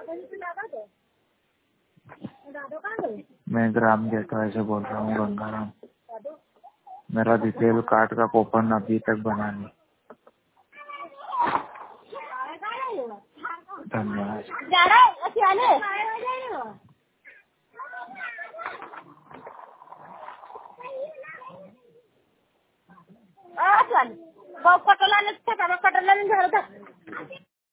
मैं ग्राम गेटवे से बोल रहा हूँ, गंगाराम। मेरा डिटेल कार्ड का कूपन अभी तक बना नहीं। धन्यवाद। कटला